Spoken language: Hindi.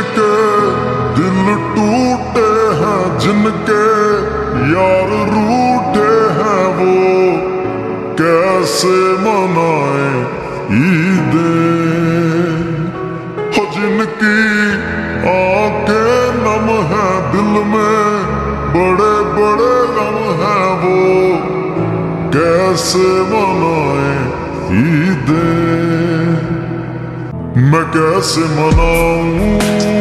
जिनके दिल टूटे हैं, जिनके यार रूठे हैं, वो कैसे मनाए ईदें। हो जिनकी आंखें नम है, दिल में बड़े बड़े गम हैं, वो कैसे मनाए ईदें। मैं कैसे मनाऊं